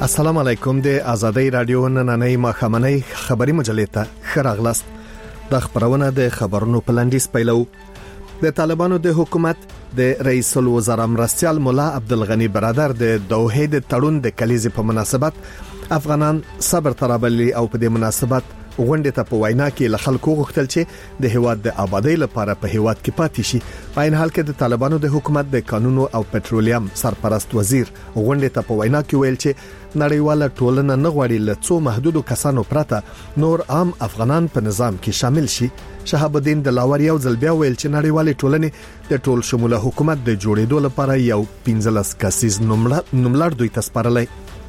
السلام علیکم د آزادۍ رادیو نننۍ مخامنۍ خبری مجلې ته خراغلاست د خبرونه د خبرونو پلانډیس پیلو د طالبانو د حکومت د رئیس الوزرا مرستیال مولا عبدالغنی برادر د دوحه د تړون د کلیزې په مناسبت افغانان صبر ترابلی او په دې مناسبت غونډه ته په وینا کې له خلکو غوښتل چې د هیواد د آبادی لپاره په هیواد کې پاتې شي. په این حال کې د طالبانو د حکومت د قانونو او پټرولیم سرپرست وزیر غونډه ته په وینا کې ویل چې نړیواله ټولنه نه غواړي له څو محدودو کسانو پرته نور عام افغانان په نظام کې شامل شي. شهاب الدین دلاور یو ځل بیا ویل چې نړیواله ټولنه د ټول شموله حکومت د جوړېدو لپاره یو 15 کسیز نوملړ دوی تسپارلای.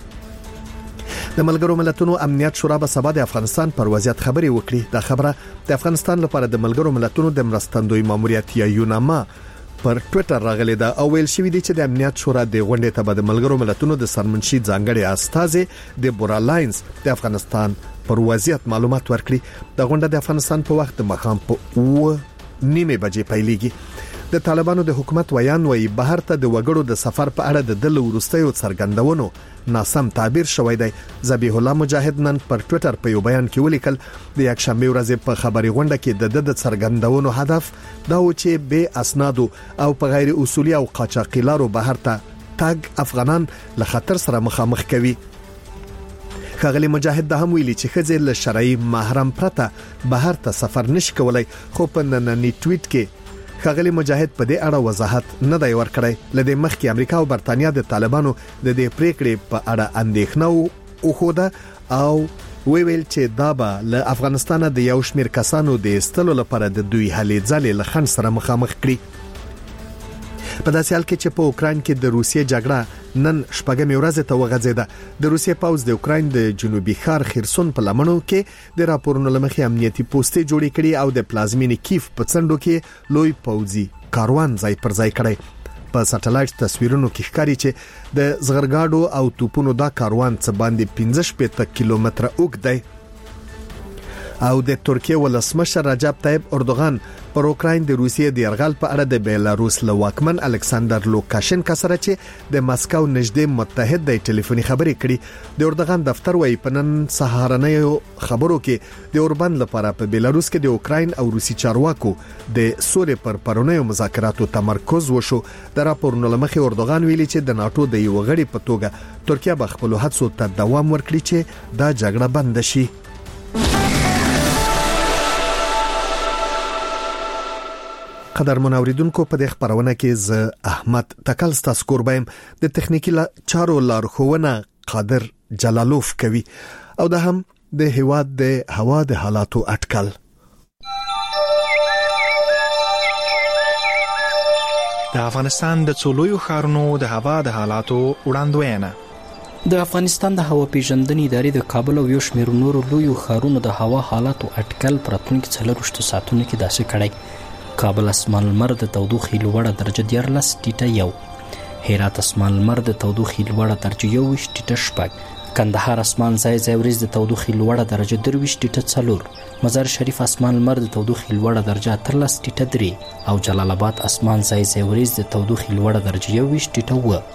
د ملګرو ملتونو امنیت شورا به سبا د افغانستان پر وضعیت خبري وکړي. دا خبره د افغانستان لپاره د ملګرو ملتونو د مرستندوی ماموریت یا یوناما پر ټوئیټر راغلی دا او ویل شوی دی چې د امنیت شورا د غونډې ته د ملګرو ملتونو د سرمنشي ځانګړي استاذ د بورا لاینز د افغانستان پر وضعیت معلومات ورکړي. د غونډه د افغانستان په وخت د مخام په 9:30 بجې پیلېږي. د طالبانو د حکومت ویان وایي بهر ته د وګړو د سفر په اړه د دل ورستیو څرګندونو ناسم تعبیر شوی دی. ذبیح الله مجاهد نن پر ټوئیټر په یو بیان کې ولیکل د یکشنبه ورځ په خبري غونډه کې د څرګندونو هدف دا و چې به اسنادو او په غیر اصولي او قاچاقي لارو بهر ته تاګ افغانان له خطر سره مخامخ کوي. خغلی مجاهد د هم ویلي چې خځې له شرعي محرم پرته بهر ته سفر نشي کولای. خو په نننی ټویټ کې خغلی مجاهد په دې اړه وضاحت نه دی ورکړی. لدې مخکې امریکا او برتانیا د طالبانو د دې پریکړې په اړه اندېښنه وښوده او ویل چې دا به له افغانستان د یو شمېر کسانو د استلو لپاره د دوی هلې ځلې له خنډ سره مخامخ کړي. په داسې حال کې چې په اوکراین کې د روسیې جګړه نن شپږمې ورځ ته وغځیده. د روسیې پوځ د اوکراین د جنوبي ښار خرسون په لمنو کې د راپورونو لمخې امنیتي پوسټې جوړې کړي او د پلازمینې کیف په څنډو کې لوی پوځي کاروان ځای پر ځای کړی. په سټلایټ تصویرونو کې ښکاري چې د زغرګاډو او توپونو دا کاروان څه باندې 15 کیلومتره اوږد دی. او د ترکیه ولسمشر رجب طیب اردوغان پر اوکراین د روسیې د یرغل په اړه د بیلاروس له واکمن الکساندر لوکاشنکا سره چې د مسکو نږدې متحد د ټلیفوني خبرې کړي. د اردوغان دفتر وايي په نن سهارنیو خبرو کې د اوربند لپاره په بیلاروس کې د اوکراین او روسي چارواکو د سولې پر پرونیو مذاکراتو تمرکز وشو. د راپورونو لمخې اردوغان ویلي چې د ناتو د یو غړي په توګه ترکیه به خپل هڅو ته دوام ورکړي چې دا جګړه بند شي. قدرمن اوریدونکو په دې خبرونه کې ز احمد تکل ستاسو قربایم د تخنیکی چارو لارښوونه قادر جلالوف کوي او دا هم د هیواد د هوا د حالاتو اټکل. د افغانستان د څلورو ښارونو د هوا د حالاتو وړاندوینه. د افغانستان د هوا پیژندنې ادارې د کابل او یو شمېر نورو لویو ښارونو د هوا حالاتو اټکل پراتونکو 4 ساعتونو کې داسې کړی. کابل اسمان لمر د تودوخې لوړه درجه 14 ټیټه 1، هرات اسمان لمر د تودوخې لوړه درجه 21 ټیټه 6، کندهار اسمان ځای ورځ د تودوخې لوړه درجه 23 ټیټه 4، مزار شریف اسمان لمر د تودوخې لوړه درجه 13 ټیټه 3 او جلال آباد اسمان ځای ورځ د تودوخې لوړه درجه 21 ټیټه 9.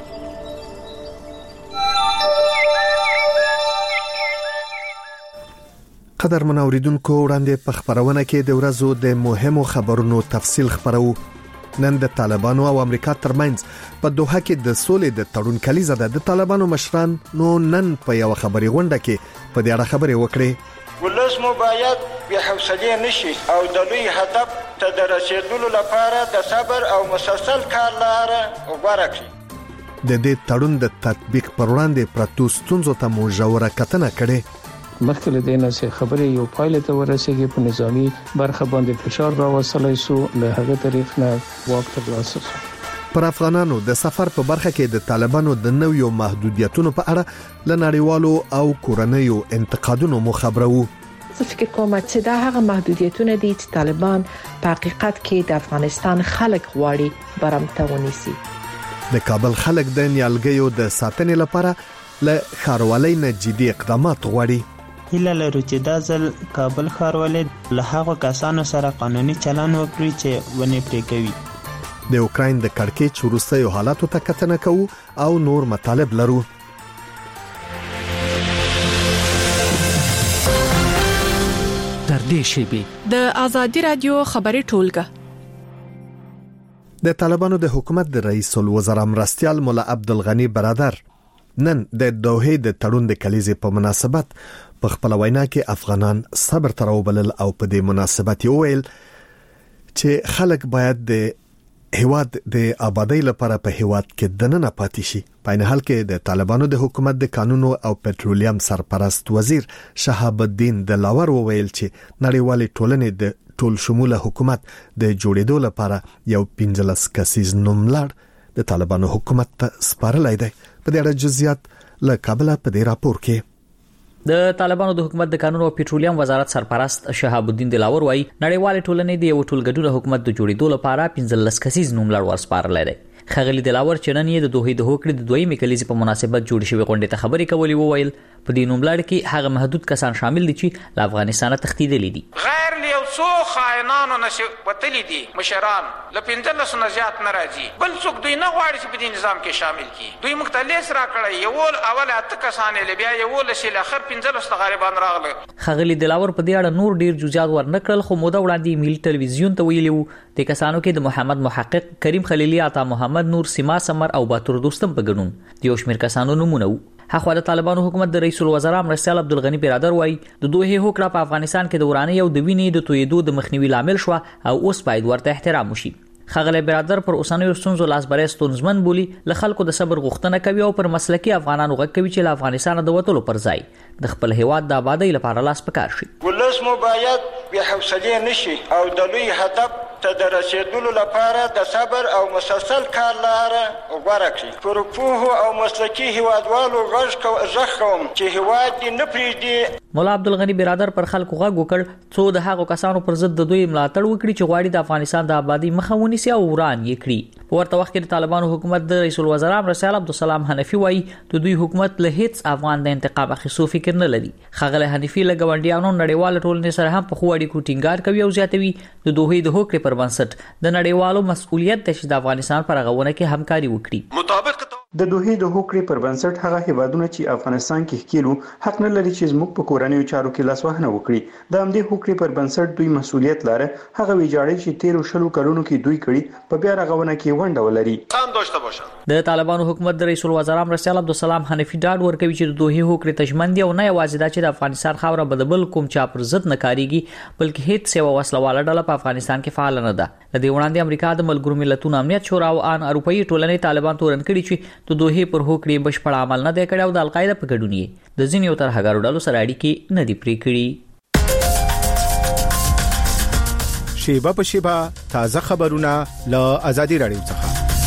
قدر من اوریدونکو وړاندې په خبرونه کې د ورځو د مهمو خبرونو تفصیل خبرو. نن د طالبانو او امریکا ترمنځ په دوحه کې د سولې د تړون کلیزه ده. د طالبانو مشران نن په یو خبري غونډه کې په دې اړه خبرې وکړې. ولس مو باید به حوصله نشي او د لوی هدف ته د رسیدلو لپاره د صبر او مسلسل کار لاره غوړه کړي. د دې تړون د تطبیق پر وړاندې پرتو ستونزو ته مو ژوره کتنه کړې. مخکې له دې نه چې خبرې یو پایله ته ورسېږي په نظامی برخه باندې فشار راوستلای شو له هغه طریق نه واک ترلاسه شو. پر افغانانو د سفر په برخه کې د طالبانو د نویو محدودیتونو په اړه له نړیوالو او کورنیو انتقادونو مو خبرو. زه فکر کوم چې دا هغه محدودیتونه دي چې طالبان په حقیقت کې د افغانستان خلک غواړي برمته ونیسي. د کابل خلک د نیالګیو د ساتنې لپاره له ښاروالۍ نه جدي اقدامات غواړي. هیله لرو چې دا ځل کابل ښاروالۍ له هغو کسانو سره قانوني چلند وکړي چې ونې پرې کوي. د اوکراین د کړکېچ وروستیو حالاتو ته کتنه کوو او نور مطالب لرو. دې شیبې د آزادي رادیو خبري ټولګه. د طالبانو د حکومت د رئیس الوزرا مرستیال مولا عبدالغنی برادر نن د دوحې د تړون د کلیزې په مناسبت په خپل وینا کې افغانان صبر تر وبلل او په دې مناسبت ویل چې خلک باید د هیواد د آبادی لپاره په هیواد کې دننه پاتې شي. په این حال کې د طالبانو د حکومت د قانون او پټرولیم سرپرست وزیر شهاب الدین دلاور وویل چې نړیوال ټولنې د ټول شموله حکومت د جوړېدو لپاره یو 15 کسیز نوملړ د طالبانو حکومت ته سپارلای دی. په دې اړه جزئیات له کابل په دې راپور کې. د طالبانو د حکومت د قانون او پټرولیم وزارت سرپرست شهاب الدین دلاور وايي نړیوال ټولنې د یو ټولګډو حکومت د جوړېدو لپاره 15 کسیز نوملړ ورسپارلای دی. خغلی دلاور چې نن یې د دوحې د هوکړې د دویمې کلیزې په مناسبت جوړ شوی غونډې ته خبرې کولې وویل په دې نوملړ کې هغه محدود کسان شامل دي چې له افغانستانه تښتېدلي دي. غیر له یو څو خائنانو نشي وتلي دي مشران له 15 نه زیات نه راځي بل څوک دوی نه غواړي چې په دې نظام کې شامل کی. دوی مختلف را کړی یو اول اته کسان له بیا یو لسی له اخر 15 غریبان راغله. خغلی دلاور په دې اړه نور ډیر جزئیات ورنکړل خو موده وړاندې ملي ټلویزیون ته ویلي وو د کسانو کې د محمد محقق کریم خلیلی عطا محمد نور سیما سمر او باتور دوستم په ګډون د یو شمېر کسانو نمونه وو. هغه د طالبانو حکومت د رئیس الوزرا مرستیال عبدالغنی برادر وایي د دوحې هوکړه په افغانستان کې د ورانه یو د وینې د تویدو د مخنیوي لامل شو او اوس باید ورته احترام وشي. خغلی برادر پر اوسنیو ستونزو لاسبری ستونزمن بولی له خلکو د صبر غوښتنه کوي او پر مسلکي افغانانو غږ کوي چې له افغانستان د وټولو پر ځای د خپل هیواد د آبادی لپاره لاس پکار شي. ولس مو باید بې حوصلې نشي او د لوی هدف ته د رسیدلو لپاره د صبر او مسلسل کار لاره غوره کړي. پر پوهو او مسلکي هیوادوالو غږ کوم چې هیواد دې نه پرېږدي. مولا عبدالغنی برادر پر خلکو غږ وکړ څو د هغو کسانو پر ضد د دوی ملاتړ وکړي چې غواړي د افغانستان د آبادی مخه ونیسي او وران یې کړي. په ورته وخت کې د طالبانو حکومت د رئیس الوزرا مرستیال عبدالسلام حنفي وایي د دوی حکومت له هیڅ افغان د انتقام اخیستو فکر نه لري. خغلی حنفي له ګاونډیانو نړیوال ټولنې سره هم په خو اړیکو ټینګار کوي او زیاتوي د دوحې د هوکړې پر بنسټ د نړیوالو مسؤلیت دی چې د افغانستان پر رغونه کې همکاري وکړي. مطابق د دوحې د هوکړې پر بنسټ هغه هیوادونه چې افغانستان کې ښکیلو حق نه لري چې زموږ په کورنیو چارو کې لاسوهنه وکړي. د همدې هوکړې پر بنسټ دوی مسؤلیت لري هغه ویجاړي چې 13 کلونو کې دوی کړي په بیا رغونه کې ونډه ولري. د طالبانو حکومت د رئیس الوزرا مرستیال عبدالسلام حنفي ډاډ ورکوي چې د دوحې هوکړې تشمن دي او نه یوازې دا چې د افغانستان خاوره به د بل کوم چا پر ضد نه کاریږي بلکې هیڅ یوه وسله ډله په افغانستان کې فعال نه ده. د دې وړاندې امریکا د ملګرو ملتونو امنیت شورا او ان اروپایي ټولنې طالبان تورن کړي چې د دوحې پر هوکړې بشپړ عمل نه دی کړی او د القاعده په ګډون یې د ځینو ترهګرو ډلو سره اړیکې نه دي پرې کړي. شیبه په شیبه تازه خبرونه له آزادي رادیو څخه.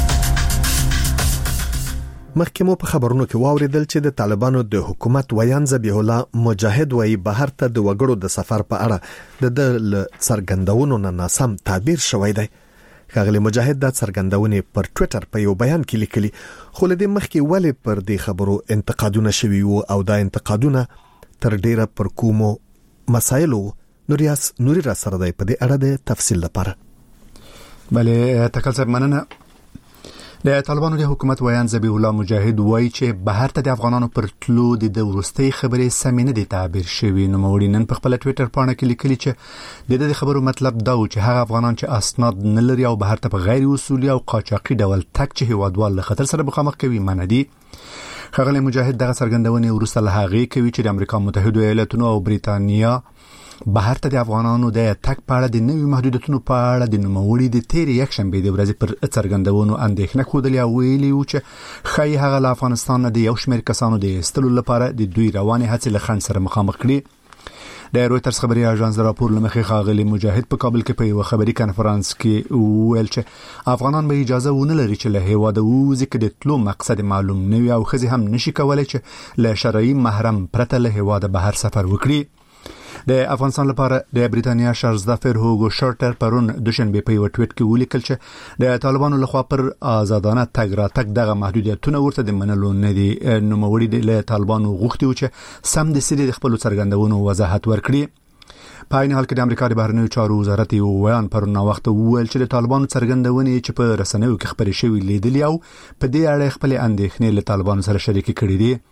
مخکې مو په خبرونو کې واوریدل چې د طالبانو د حکومت ویان ذبیح الله مجاهد وایي بهر ته د وګړو د سفر په اړه د څرګندونو نه ناسم تعبیر شوی دی. خغلی مجاهد د څرګندونې پر ټوئیټر په یو بیان کې لیکلي خو له دې مخکې ولې پر دې خبرو انتقادونه شوي وو او دا انتقادونه تر ډیره پر کومو مسایلو. نوریاس نوري را سره دی په دې اړه د تفصیل لپاره. بله تکل صاحب مننه. د طالبانو د حکومت ویان ذبیح الله مجاهد وایي چې بهر ته د افغانانو پر تلو د ورستۍ خبرې سمې نه دي تعبیر شوي. نوموړي نن په خپل ټوئیټر پاڼه کې لیکلي چې د خبرو مطلب دا و چې هغه افغانان چې اسناد نه لري او بهر ته په غیر اصولي او قاچاقي ډول تک چې هیوادوال له خطر سره مخامخ کوي منع دي. خغلی مجاهد دغه څرګندونې وروسته له هغې کوي چې د امریکا متحده ایالاتونو او بریتانیا بهر ته د افغانانو د تک په اړه د نوي محدودیتونو په اړه د نوموړي د تیرې یکشنبې د ورځې پر څرګندونو اندېښنه ښودلې او ویلي و چې ښایي هغه له افغانستان نه د یو شمېر کسانو د ایستلو لپاره د دوی روانې هڅې له خنډ سره مخامخ کړي. د رویټرز خبري اژانس د راپور لمخې خاغلی مجاهد په کابل کې په یو خبري کانفرنس کې ویل چې افغانان به اجازه ونه لري چې له هیواده ووځي که د تلو مقصد معلوم نه وي او ښځې هم نشي کولی چې له شرعي محرم پرته له هیواده بهر سفر وکړي. د افغانستان لپاره د بریتانیا شارزدافر هوګو شارټر پرون دوشنبه په یو ټویټ کې ولیکل چې د طالبانو لخوا پر آزادانه تګ راتګ دغه محدودیتونه ورته د منلو نه دي. نوموړي د طالبانو غوښتي و چې سم د سری د خپل څرګندونو وضاحت ورکړي. په عین حال کې د امریکا د بهرنیو چارو وزارت یو بیان پرون وخت وویل چې د طالبانو څرګندونې چې په رسنیو کې خبرې شوې لیدلې او په دې اړه خپل اندېښنې له طالبانو سره شریک کړې دي.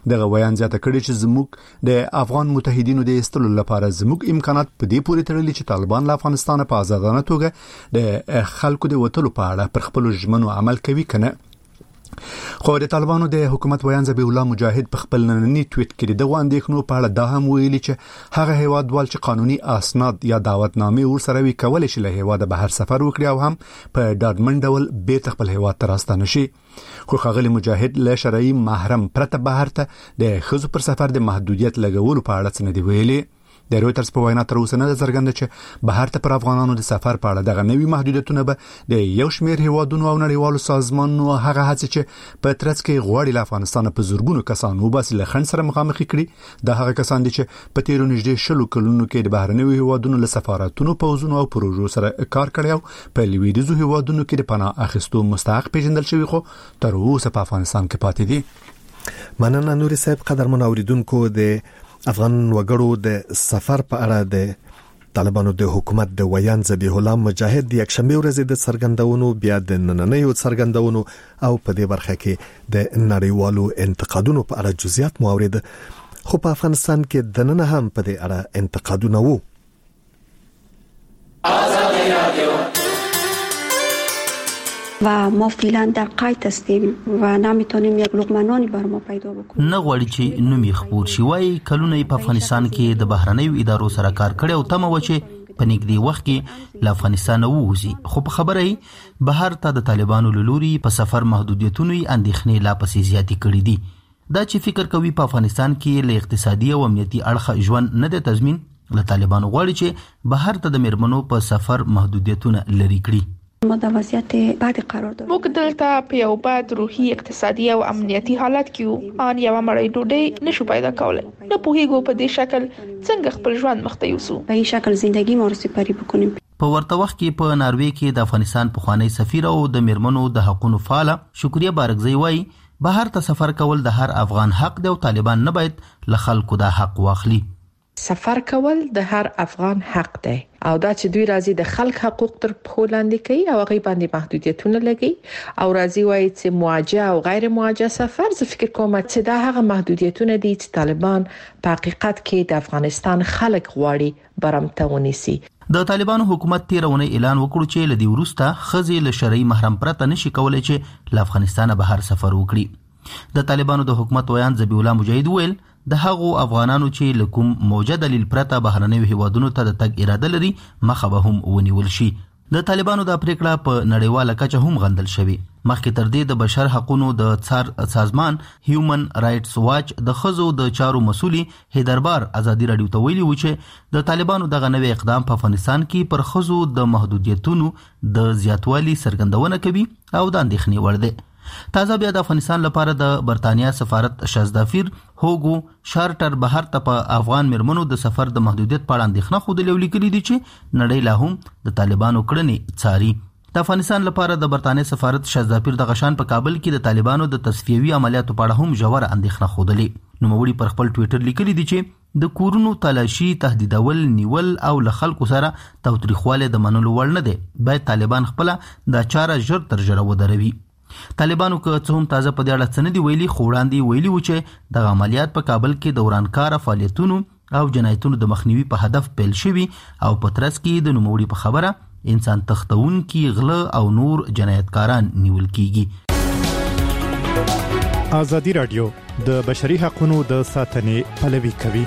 دغه ویان زیاته کړي چې زموږ د افغان متحدینو د استلو لپاره زموږ امکانات په دې پورې تړلي چې طالبان له افغانستان په آزادانه توګه د خلکو د وټلو په اړه پر خپل ژمنو عمل کوي کنه. خو د طالبانو د حکومت ویان ذبیح الله مجاهد په خپل نننی ټویټ کې دغه اندېښنو په اړه دا هم ویلي چې هغه هیوادوال چې قانوني اسناد یا دعوتنامې ورسره وي کولای شي له هیواده بهر سفر وکړي او هم په ډاډمن ډول بیرته خپل هیواد ته راستنه شي. خو ښاغلي مجاهد له شرعي محرم پرته بهر ته د ښځو پر سفر د محدودیت لګولو په اړه څه نه دی ویلي. د رويټرز په وینا تر اوسه نه څرګنده چې بهر ته پر افغانانو د سفر په اړه دغه نوي محدودیتونه به د یو شمېر هیوادونو او نړیوالو سازمانونو هغه هڅې چې په ترڅ کې غواړي له افغانستان په زورګونو کسان وباسي له خنډ سره مخامخ کړي. د هغه کسان دي چې په تیرو نږدې 10 کلونو کې د بهرنیو هیوادونو له سفارتونو پوزونو او پروژو سره کار کړی او په لویدیځو هیوادونو کې د پناه اخیستو مستحق پیژندل شوی خو تر اوسه په افغانستان کې پاتې دي. مننه نوري صاحب. قدرمن اوریدونکو د افغان وګړو د سفر په اړه د طالبانو د حکومت د ویان ذبیح الله مجاهد د یک شنبه ورځې د څرګندونو بیا د نننیو څرګندونو او په دې برخه کې د نړیوالو انتقادونو په اړه جزئیات مو اورید. خو په افغانستان کې د نن هم په دې اړه انتقادونه وو. و ما فعلا در قید هستیم و نمیتونیم یک لقمه نانی بر ما پیدا بکنیم. نه غواړي چې نومي خبر شي وای کلونه په افغانستان کې د بهرنیو ادارو سره کار کړي او تمه و چې په نږدې وخت کې له افغانستان ووځي. خو په خبره بهر ته د طالبانو لوري په سفر محدودیتونو اندېښنې لا پسې زیاتې کړې دي. دا چې فکر کوي په افغانستان کې له اقتصادي او امنیتي اړخ ژوند نه د تضمین له طالبانو غواړي چې بهر ته د میرمنو په سفر محدودیتونه لري کړي. ما د وضعیت بعد قرار داریم. موږ دلته په یو بد روحي اقتصادي او امنیتي حالت کې ان یو مړی ډوډۍ نشو پیدا کولای. نه پوهیږو په دې شکل څنګه خپل ژوند مخته یوسو. په این شکل زندگی ما رو سپری بکنیم. په ورته وخت کې په ناروې کې د افغانستان پخوانی سفیر او د میرمنو د حقوقو فعال شکریه بارکزی وایي بهر ته سفر کول د هر افغان حق دی او طالبان نه باید له خلکو د حق واخلي. سفر کول د هر افغان حق دی او دا چې دوی راځي د خلک حقوق تر پښو لاندې کوي او هغه باندې محدودیتونه لګي او راځي وایي چې موجه او غیر موجه سفر زه فکر کوم چې دا هغه محدودیتونه دي چې طالبان په حقیقت کې د افغانستان خلک غواړي برمته ونیسي. د طالبانو حکومت تیرونه اعلان وکړ چې لدی ورسته خزي له شرعي محرم پرته نشي کولای چې له افغانستان بهر سفر وکړي. د طالبانو د حکومت ویان ذبیح الله مجاهد ویل د هغو افغانانو چې لکوم موجه دلیل پرته بهرنیو هیوادونو ته د تګ اراده لري مخه به هم ونیول شي. د طالبانو د پریکړه په نړیواله کچه هم غندل شوی. مخکې تر دې د بشر حقوقو د څار سازمان هیومن رائټس واچ د خزو د چارو مسؤلی هیدربار ازادي رادیو ته ویلي و چې د طالبانو دغه نوې اقدام په افغانستان کې پر خزو د محدودیتونو د زیاتوالي څرګندونه کوي او د اندېښنې وړ دی. تازه بیا د افغانستان لپاره د برتانیا سفارت شازدافیر هوګو شارټر بهر ته په افغان میرمنو د سفر د محدودیت په اړه اندېښنه خوده لیکلي دي چې نړۍ لا هم د طالبانو کړنې څاري. د افغانستان لپاره د برتانیا سفارت شازدافیر د غشان په کابل کې د طالبانو د تصفیوي عملیاتو په اړه هم ژور اندېښنه خوده. نوموړي پر خپل ټویټر لیکلي دي چې د کورونو تلاشي تهدیدول نیول او له خلکو سره توتریخواله د منلو وړ نه دي. باید طالبان خپل د چاره ژر تر ژره ودروي. طالبانو که څه هم تازه په دې اړه څه نه دی ویلي خو وړاندې ویلي و چې د عملیات په کابل کې د ورانکاره فعالیتونو او جنایتونو د مخنیوي په هدف پیل شوي او په ترڅ کې د نوموړي په خبره انسان تختونکي غله او نور جنایتکاران نیول کیږي. ازادي رادیو د بشري حقوقو د ساتنې پلوي کوي.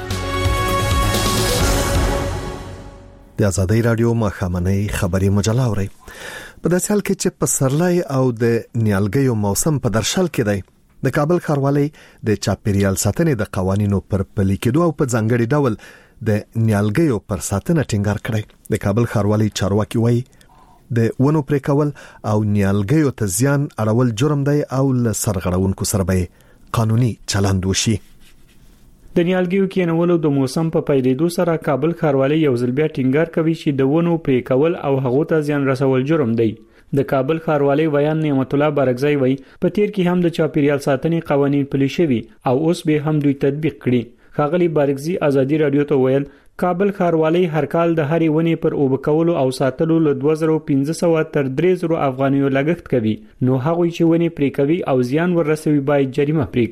د ازادي رادیو مخامنۍ خبري مجله اوري. په داسې حال کې چې پسرلی او د نیالګیو موسم په درشل کې دی د کابل ښاروالۍ د چاپیریال ساتنې د قوانینو پر پلي کېدو او په ځانګړي ډول د نیالګیو پر ساتنه ټینګار کړی. د کابل ښاروالۍ چارواکي وایي د ونو پرې کول او نیالګیو ته زیان اړول جرم دی او له سرغړونکو سره به قانوني چلند وشي. د نیالګیو کېنولو د موسم په پیلېدو سره کابل ښاروالۍ یو ځل بیا ټینګار کوي چې د ونو پرې کول او هغو ته زیان رسول جرم دی. د کابل ښاروالۍ ویان نعمت الله بارکزی وایي په تیر کې هم د چاپیریال ساتنې قوانین پلي شوي او اوس به هم دوی تطبیق کړي. ښاغلي بارکزی ازادي رادیو ته ویل کابل ښاروالۍ هر کال د هرې ونې پر اوبه کولو او ساتلو له 2500 تر 3000 افغانیو لګښت کوي. نو هغوی چې ونې پرې کوي او زیان ورسوي باید جریمه پرې کړي.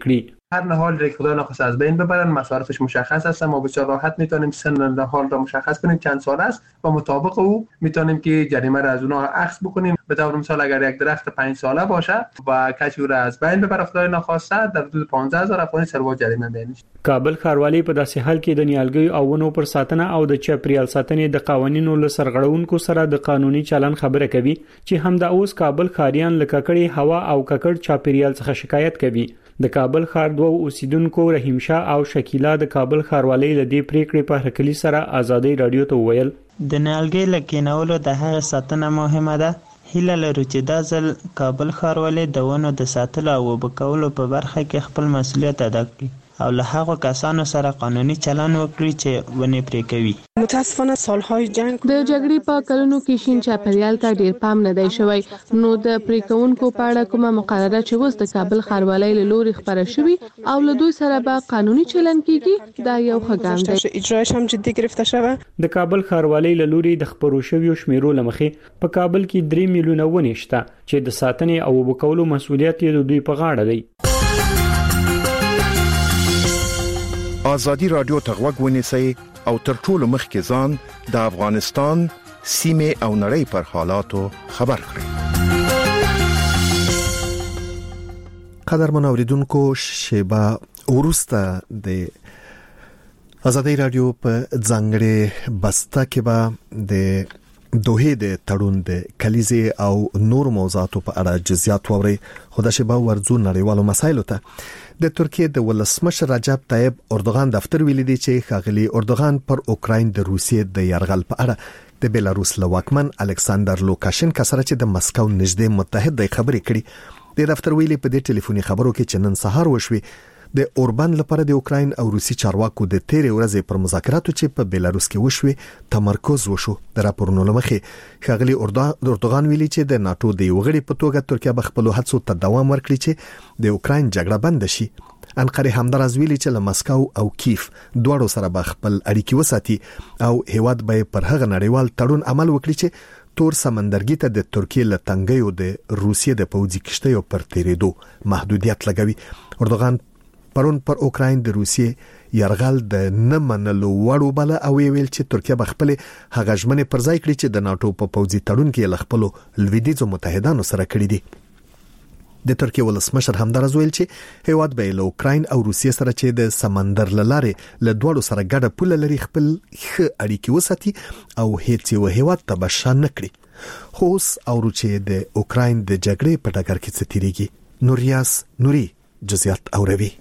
هر نهال را خدا نخواسته از بین ببرن، مصارفش مشخص است، ما بسیار راحت میتونیم سن نهال را مشخص کنیم چند سال است و مطابق او میتونیم که جریمه را از اونها اخذ بکنیم. به طور مثال اگر یک درخت 5 ساله باشه و کسی را از بین ببره خدای نخواسته در حدود 15000 افغاني سروا جریمه بینیش. کابل ښاروالۍ په داسې حال کې د نیالګیو او ونو پر ساتنه او د چاپیریال ساتنې د قوانینو له سرغړونکو سره د قانوني چلن خبره کوي چې همدا اوس کابل ښاریان له ککړې هوا او ککړ چاپیریال څخه شکایت کوي. د کابل ښار دوه اوسیدونکو رحیم شاه او شکیلا د کابل ښاروالۍ له دې پریکړې په هرکلی سره ازادي رادیو ته وویل د نیالګي لکینولو د هغه ساتنه مهمه ده. هیله لرو چې دا ځل کابل ښاروالۍ د ونو د ساتلو او اوبه کولو په برخه کې خپل مسؤلیت ادا کړي او له هغو کسانو سره قانوني چلن وکړي چې ونې پرې کوي. متاسفانه سالهای جنگ د جګړې په کلونو کې شین چاپیریال ته ډیر پام نه دی شوی، نو د پریکونکو په اړه کومه مقرره چې اوس د کابل ښاروالۍ له لوري خبره شوی او له دوی سره به قانوني چلن کیږي، دا یو ښه ګام دی. اجراش هم جدي گرفته شوه. د کابل ښاروالۍ له لوري د خبرو شویو شمیرو لمخې په کابل کې 3 میلیونه ونې شته چې د ساتنې او اوبه کولو مسؤلیت یې د دوی په غاړه دی. آزادی رادیو تغوږ ونیسئ او تر ټولو مخکې ځان د افغانستان سیمه او نړۍ پر حالاتو خبر کړئ. قدرمن اوریدونکو، شیبه ورسته د آزادی رادیو په ځانګړي بسته کې به د دوه د تړون د کلیزې او نور موضوعاتو په اړه جزئیات ووري. خو د شیبه ورځو نړیوالو مسایلو ته د ترکیه د ولسمشر رجب طیب اردوغان دفتر ویلي دی چې ښاغلي اردوغان پر اوکراین د روسیې د یرغل په اړه د بیلاروس له واکمن الکساندر لوکاشنکا سره چې د مسکو نږدې متحد دی خبرې کړي. د دفتر ویلي په دې ټلیفوني خبرو کې چې نن سهار وشوي د اوربان لپاره د اوکراین او روسي چارواکو د تیرې ورځې پر مذاکراتو چې په بیلاروس کې وشوي تمرکز وشو. د راپورونو لمخې ښاغلي اردوغان ویلي چې د ناتو د یوغړي په توګه ترکیه به خپل هڅو ته دوام ورکړي چې د اوکراین جګړه بند شي. انقره همدارز ویلي چې له مسکو او کیف دواړو سره به خپل اړیکې وساتي او هیواد به پر هغه نړیوال تړون عمل وکړي چې تور سمندرګي ته د ترکیه له تنګیو د روسیې د پوځي کشتیو پر تیرېدو محدودیت لګوي. اردوغان پرون پر اوکراین د روسیې یرغل د نه منلو وړو بل او ویل چې ترکیه به خپل هغه ژمنې پر ځای کړي چې د ناتو په پوځي تړون کې ل خپل لویدیځو متحدانو سره کړی دي. د ترکیه ولسمشر همدارز ویل چې هیواد به له اوکراین او روسیې سره چې د سمندر لاره له دوړو سره ګډه پوله لري خپل ښه اړیکې وساتي او هیڅ یو هیواد ته بشان نه کړي. خو اوس اورو چې د اوکراین د جګړې په ډګر کې څه تیریږي. نوریاس نوري جزئیات اوروي.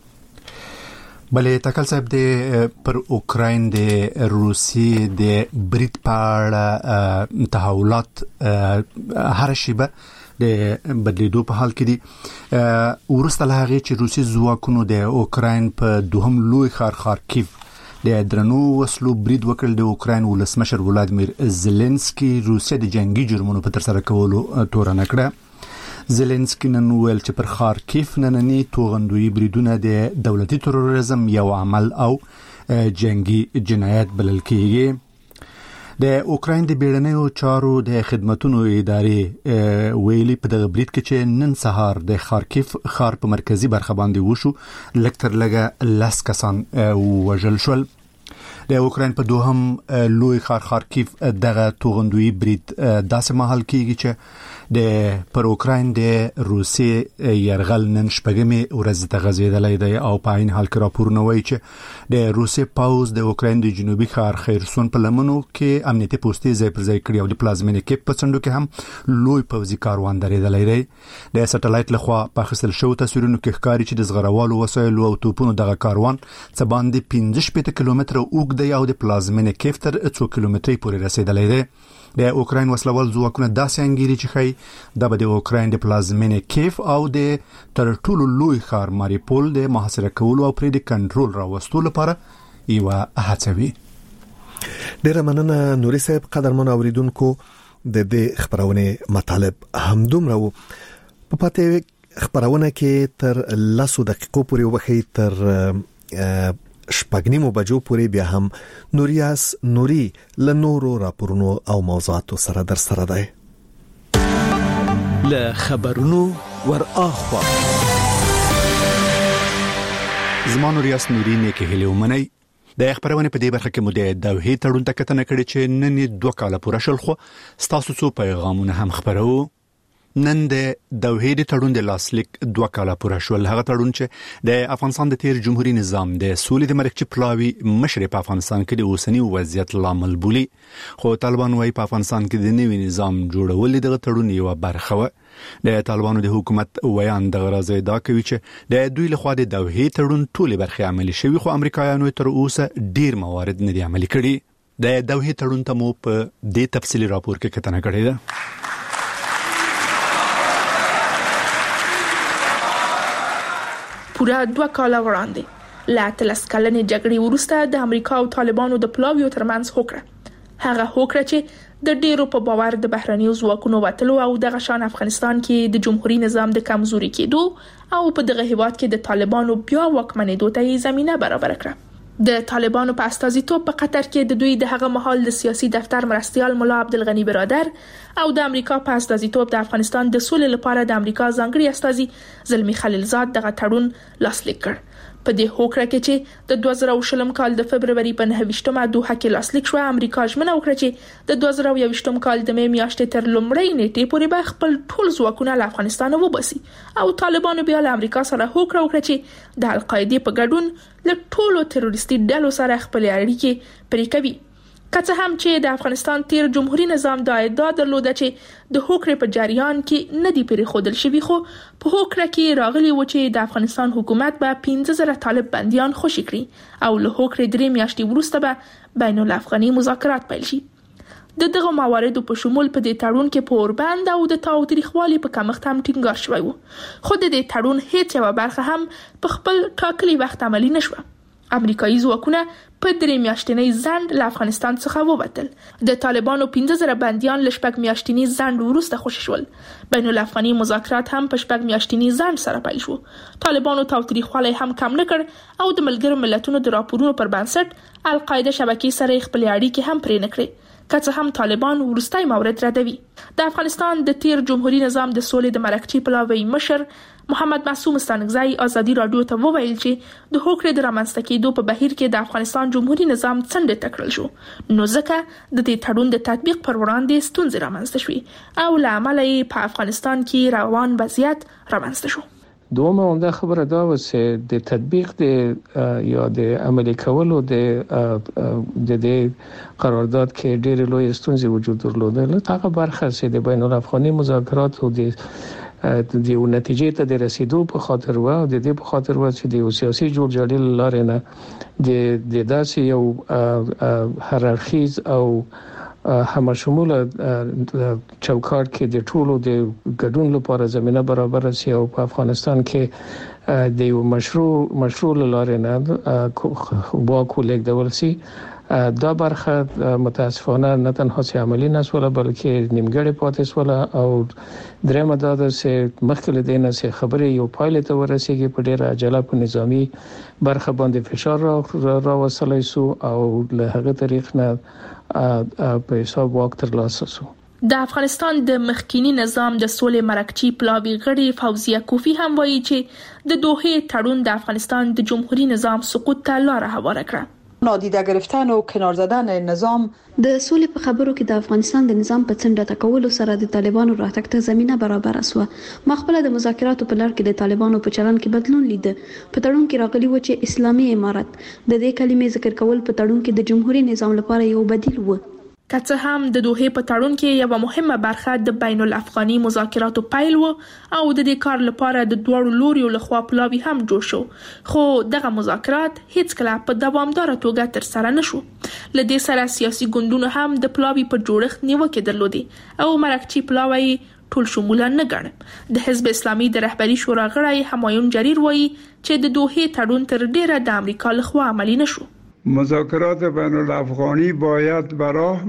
بلې تکل صاحب د پر اوکراین د روسي د برید پاړه تحولات هر شیبه د بدلیدو په حال کې دي. ورسته له هغه چې روسي ځواکونو د اوکراین په دوهم لوی ښار خارکیف د درنو وسلو برید وکړ. د اوکراین ولسمشر ولادیمیر زيلنسکي روسیه د جنگي جرمونو په تر سره کولو تورن کړه. زيلنسکي نن ویل چې پر خارکیف نننی توغندوی بریدونه د دولتي تروریزم یو عمل او جنگي جنایت بلل کیږي. د اوکراین د بیړنیو چارو د خدماتو ادارې ویلي په دغه برید کې چې نن سهار د خارکیف ښار په مرکزی برخه باندې وشو لکتر لګه لاس کسان وژل شول. د اوکراین په دوهم لوی ښار خارکیف دغه توغندوی برید داسې مهال کیږي چې د پر اوکراین د روسي يرغل نن شپږمې ورځ ته غځیدلې دی او په عین حال کې راپورونه وایي چې د روسي پاوز د اوکراین د جنوبي ښار خیرسون په لمنو کې امنیتي پوستې ځای پر ځای کړی او د پلازمینې کې په څنډو کې هم لوی پوځي کاروان درېدلې دی. د سټلایټ لخوا په اخیستل شوی تصویرونو کې ښکاري چې د زغروالو وسایلو او توپونو دغه کاروان څه باندې 15 کیلومتر اوږد دی او د پلازمینې کې تر 2 کیلومتري پورې رسیدلې دی. د اوکراین وسلوال ځواکونه داسې انګیري چې خی د اوکراین د پلازمینې کیف او د تر ټولو لوی ښار ماریپول د محاصره کولو او پرې د کنټرول راوستلو لپاره یو هڅوي. ډیره مننه نوري صاحب. قدرمن اوریدونکو، د دې خبرونه مطالب همدومره وو. په پاتې خبرونه کې تر 10 دقیقو پورې وخی تر شپږنیمو بجو پورې بیا هم نوریاس نوري له نورو راپورونو او موضوعاتو سره در سره دی. له خبرونو ور اخوا زمانو ریاست نوري نیک هلي ومني د خبرونه په دې برخه کې مو د دوحې تړون ته کتنه کړې چې نن 2 کال پوره شل خو ستاسو څو پیغامونه هم خبرو نن د دوحې د تړون د لاسلیک 2 کال پوره شول هغه تړون چې د افغانستان د تیر جمهوریت نظام د سولې د مرکزي پلاوي مشر په افغانستان کې د اوسنی وضعیت لامل بولی خو طالبان وايي په افغانستان کې د نوي نظام جوړول د تړون یو برخه و د طالبانو د حکومت ویان د غرض دا کوي چې د دوی لخوا د دوحې تړون ټول برخه عملي شوی خو امریکایانو تر اوسه ډیر موارد نه دي عملي کړي د دوحې تړون ته مو په دې تفصیلی راپور کې کتنه کړې ده پوره 2 کال وړاندې لا تلس کلنې جګړې وروسته د امریکا او طالبانو د پلاویو ترمنځ هوکړه هغه هوکړه چې د ډیرو په باور د بهرنیو ځواکونو وټلو او د غشان افغانستان کې د جمهوریت نظام د کمزوري کېدو او په دغه هیواد کې د طالبانو بیا واکمنېدو ته زمينه برابر کړه د طالبانو په استازیتوب په قطر کې د دوی د هغه مهال د سیاسي دفتر مرستيال مولا عبدالغنی برادر او د امریکا په استازیتوب د افغانستان د سولې لپاره د امریکا ځانګړي استازي زلمی خلیلزاد دغه تړون لاسلیک کړ په دې هوکړه کې چې د 2020 کال د فبرवरी په 9مه دوحه کې لاسلیک شو امریکا ژمنه وکړه چې د 2021 کال د مې میاشتې تر لومړۍ نیټې پورې به خپل ټول ځواکونه له افغانستان وباسي او طالبانو بیا له امریکا سره هوکړه وکړه چې د القاعده په ګډون له ټولو تروریستي ډلو سره خپل اړیکې پرې کوي که څه هم چې د افغانستان تیر جمهوریت نظام د ادعا درلوده چې د هوکړې په جریان کې نه دی پرې خودل شوی خو په هوکړه کې راغلی و چې د افغانستان حکومت به 15000 طالب بنديان خوشي کړي او له هوکړې 3 میاشتې وروسته به بین الافغاني مذاکرات پیل شي دغه مواردو په شمول په دې تړون کې پوربند او د تاوتریخوالي په کمښت هم ټینګار شوی و خو د دې تړون هیڅ یو برخه هم په خپل ټاکلي وخت عملی نشوه امریکایي ځواکونه په 3 میاشتنی ځند له افغانستان څخه ووتل د طالبانو 15000 بنديان له 6 میاشتنی ځند وروسته خوشي شول بین الافغاني مذاکرات هم په 6 میاشتنی ځند سره پیل شو طالبانو تاوتریخوالی هم کم نه کړ او د ملګرو ملتونو د راپورونو پر بنسټ القاعده شبکې سره خپل اړیکې هم پرې نه کړې که څه هم طالبان ورستای مورد ردوي د افغانستان د تیر جمهوریت نظام د سولې د مرکزي پلاوي مشر محمد معصوم ستانکزی ازادي رادیو ته وویل چې د هوکړې د رامنځته کېدو په بهیر کې د افغانستان جمهوریت نظام څنډه تکړل شو نو ځکه د دې تړون د تطبیق پر وړاندې ستونزې رامنځته شوې او له امله یې په افغانستان کې روان وضعیت رامنځته شو دومره عمده خبره دا و چې د تطبیق د یا د عملي کولو د قرارداد کې ډېر لوی ستونزې وجود درلوده هغه برخه چې د بین الافغاني مذاکرات او د نتیجې ته د رسیدو په خاطر و او د دې په خاطر و چې د سیاسي جوړجاړي لارې نه د داسې یو هررخیز او همشموله چوکاټ کې د ټولو د ګډون لپاره زمينه برابر شي او په افغانستان کې د یو مشروع لارې نه واکو لیکدول شي دا برخه متاسفانه نه تنها سي عملی نسوله بلکې نیمګړې پاتې سوله او درېمه دا ده چې مخکې دینه سي خبرې یو پایله ته ورسیږي په ډیره عجله په نظامی برخه باندې فشار راوصلای سو او له هغه طریق نه په حساب واک ترلاسه سو د افغانستان د مخکینی نظام د سولې مرکزي پلاوي غړي فوزیه کوفی هم وایي چې د دوحې تړون د افغانستان د جمهوریت نظام سقوط ته لار هواره کړه نادیده گرفتن و کنار زدن نظام د سولې په خبرو کې د افغانستان د نظام په څنډه تکولو سره د طالبانو راتګ ته زمينه برابر شوه مخبله د مذاکراتو په لړ کې د طالبانو په چلن کې بدلون لید په تړون کې راغلی و چې اسلامي امارت د دې کلمې ذکر کول په تړون کې د جمهوریت نظام لپاره یو بدیل و که څه هم د دوحې په تړون کې یو مهمه برخه د بین الافغاني مذاکراتو پیل و او د دې کار لپاره د دوړو لوريو لخوا پلاوي هم جوړ شو خو دغه مذاکرات هیڅ کله په دوامدار توګه تر سره نشو لدې سره سیاسي ګوندونو هم د پلاوي په جوړښت نیوکه درلودي او مرکزي پلاوي ټول شموله نه ګڼ د حزب اسلامي د رهبری شورا غړی همایون جریر وایي چې د دوحې تړون تر ډیره د امریکا لخوا عملی نشو مذاکرات بین الافغانی باید به راه میفت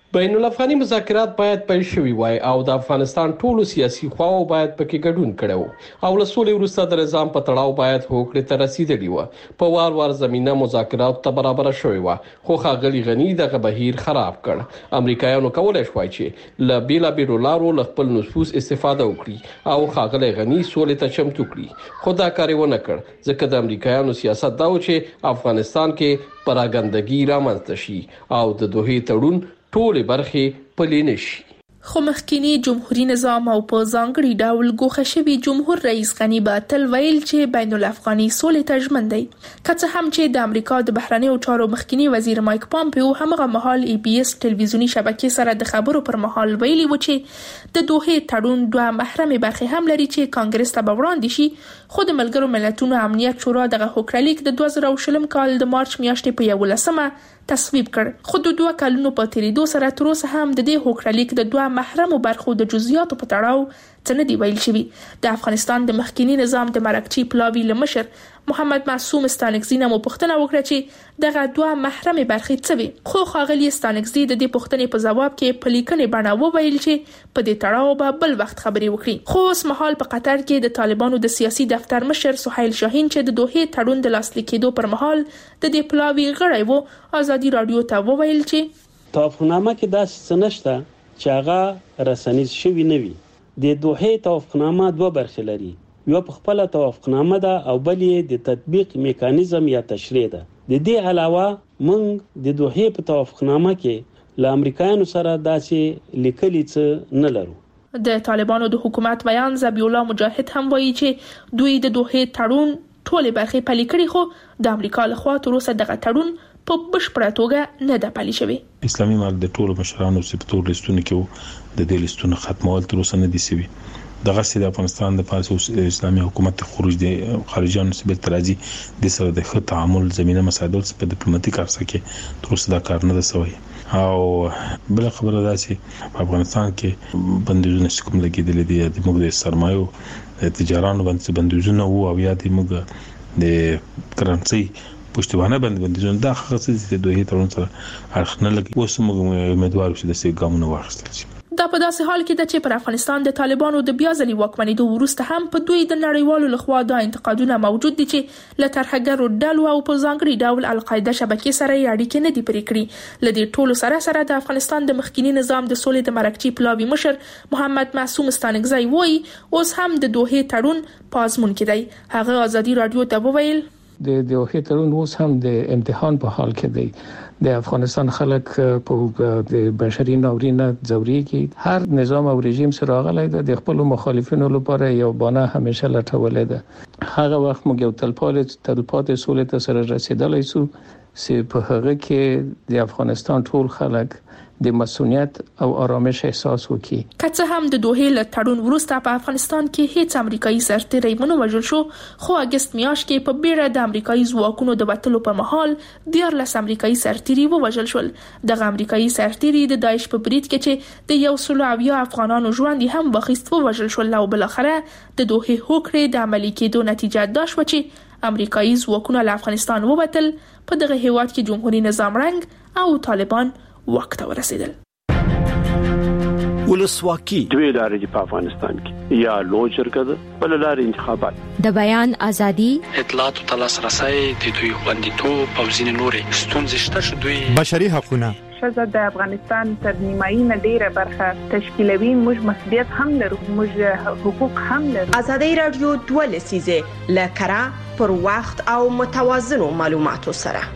بین الافغاني مذاکرات باید پیل شوي وای او د افغانستان ټولو سیاسي خواو باید پکې ګډون کړي او له سولې وروسته د نظام په تړاو باید هوکړې ته رسیدلی و په وار زمينه مذاکرات ته برابر شوی و خو ښاغلي غني دغه بهیر خراب کړ. امریکایانو کولای شوای چې له بیلابیلو لارو له خپل نفوذ استفاده وکړي او ښاغلي غني سولې ته چمتو کړي خو دا کار ونه کړ ځکه د امریکایانو سیاست دا و چې افغانستان کې پراګندګي رامنځته شي او د دوه تړون ټول برخې پلي نشي. خو مخکینی جمهوریت نظام او په ځانګړي ډول ګوښه شوی جمهور رئیس غنی به تل ویل چې بین الافغاني سولې ته ژمن دی. که څه هم چې د امریکا د بهرنیو چارو مخکینی وزیر مایک پامپیو همغه مهال EBS ټلویزیونی شبکې سره د خبرو پر مهال ویلي و چې د دوه تړون دوه محرمې برخې هم لري چې کانګرس ته وړاندې شي خو د ملګرو ملتونو امنیت شورا دغه هوکړلیک د 2020 کال د مارچ میاشتې په 11مه تصویب کړ خو د 2 کلونو په تیریدو سره تر اوسه هم د دې هوکړلیک د دوه محرمو برخو د جزئیاتو په تړاو څه نه دی ویل شوی. د افغانستان د مخکینی نظام د مرکچی پلاوی لمشر محمد معصوم ستانکزی نه پوښتنه وکړه چې دغه دوه محرمې برخې څه وي خو ښاغلي ستانکزی د دې پوښتنې په جواب کې په لیکنې بڼه وویل چې په دې تړاو به بل وخت خبرې وکړي. خو اوس مهال په قطر کې د طالبانو د سیاسي دفتر مشر سهیل شاهین چې د دوه تړون د لاسلیک کېدو پر مهال د دې پلاوی غړی وو ازادي رادیو ته وویل چې توافقنامه کې داسې څه نشته چې هغه رسنیز شوی نه وي. د دوه توافقنامه دوه برخې لري، یو په خپل توافقنامه ده او بل یې د تطبیق میکانیزم یا تشریع ده. د دې علاوه موږ د دوه په توافقنامه کې له امریکایانو سره داسې لیکلي څه نه لرو. د طالبانو د حکومت بیان ذبیح الله مجاهد هم وایي چې دوی د دوه تړون ټولې برخې پلي کړي خو د امریکا لخوا تر اوسه دغه تړون په بشپړه توګه نه ده پلي شوی. اسلامي امارت د ټولو مشرانو سپتور لیستونه کې د دې لیستونو ختمول تر اوسه نه دي سوي. دغه سید افغانستان د فارس اسلامي حکومت خروج د خارجيانو سبل ترازی د سره د خط تعامل زمينه مساعدول په ډیپلوماټیک ارسه کې تر اوسه دا کار نه ده سوی. او بل خبره ده چې په افغانستان کې بندیزونه کوم لګیدل دي د موږ د سرمایو تجارانو باندې بندیزونه وو او یا د موږ د کرنسي پښتوانه باندې بندیزونه دا خاصه د دوه تړون سره اړخ نه لګي. اوس موږ امیدوار شو د سې ګامونه واخیستل شي. دا په داسې حال کې ده چې پر افغانستان د طالبانو د بیا ځلې واکمنېدو وروسته هم په دوی د نړیوالو لخوا دا انتقادونه موجود دي چې له ترهګرو ډلو او په ځانګړي ډول القاعده شبکې سره اړیکې نه دي پرې کړې. له دې ټولو سره د افغانستان د مخکینی نظام د سولې د مرکچی پلاوی مشر محمد معصوم ستانکزی وایي اوس هم د دوه تړون په ازمون کې دی. هغه ازادي رادیو ته وویل د دوه تړون اوس هم د امتحان په حال کې دی. د افغانستان خلک په د بشري ناورین ځوري کې هر نظام او رژیم سره غلې ده د خپل مخالفینو لپاره یو بانه همیشه لټولې ده. هغه وخت موږ یو تلپاتې سولې ته سره رسیدلای شو چې په هغه کې د افغانستان ټول خلک د مسؤلیت او آرامش احساس وکړي. که څه هم د دوه له تړون وروسته په افغانستان کې هیڅ امریکایي سرتیری ونه وژل شو خو اگست میاشت کې په بیړه د امریکایي ځواکونو د وټلو په محل 14 امریکایي سرتیری وژل شول. دغه امریکایي سرتیری د داعش په برید کې چې د 100 افغانانو ژوند هم واخیست وژل شول او بل اخره د دوه هوکړې د عملي کېدو نتیجه دا شو چې امریکایي ځواکونه له افغانستان ووتل. په دغه هیواد کې جمهوریت نظام رنګ او طالبان وخت ورسېدل. ولسواکي دوی لارې په افغانستان کې یا لوی جرګه بل لارې انتخابات د بیان ازادي اطلاعات او تلاسرسي د دوی خوندیتوب او ځینې نورې ستونزې شته چې دوی بشري حقوقونه شزه د افغانستان تر نیمایي نه ډیره برخه تشکیلوي. موږ مسؤلیت هم لرو، موږ حقوق هم لرو. ازادي رادیو 2 لسیزه لکرا پر وخت او متوازنو معلوماتو سره.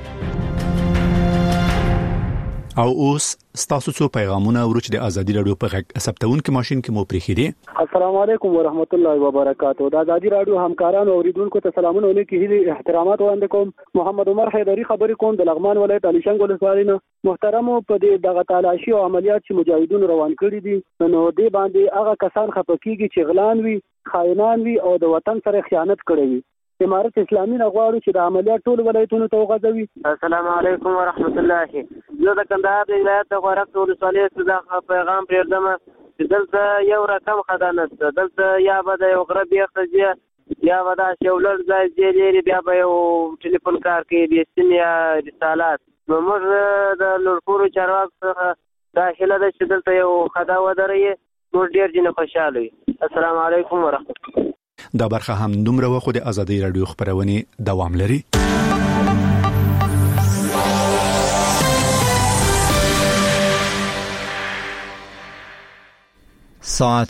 او اوس ستاسو څو پیغامونه ورچ د ازادي رادیو په غږ ثبتون کې ماشين کې مو پریخي. السلام علیکم ورحمت الله وبرکاتہ. د ازادي رادیو همکارانو اوریدونکو ته سلامونه ولیکي، احترامات وړاندې کوم. محمد عمر حیدری خبرې کوم د لغمان ولایت علي شنګ ولسوالۍ نه. محترمو په دې دغه تلاشي او عملیات چې مجاهدون روان کړی دي نو دې باندې هغه کسان خپکیږي چې غلان وي، خائنان وي او د وطن سره خیانت کړی وي. امارت اسلامي غواړي چې د عملیات ټول ولایتونو ته وغځوي. السلام علیکم ورحمت الله. زه د کندهار د ولایت د غورک ولسوالۍ څخه پیغام پرېږدم چې دلته یو رقم خدانت ده. دلته یا به د یو غره بیخته یا به د شولر ځای لري، بیا به یو ټلیفون کار کوي، بیا سیم یا رسالات. نو موږ د لوړپورو چارواکو څخه دا هله ده چې دلته یو خدا ودرې نور ډیر جن خوشاله وي. السلام علیکم ورحمت الله. دا برخه هم دومره وخت د ازادي رادیو خبرونه دوام لري. ساعت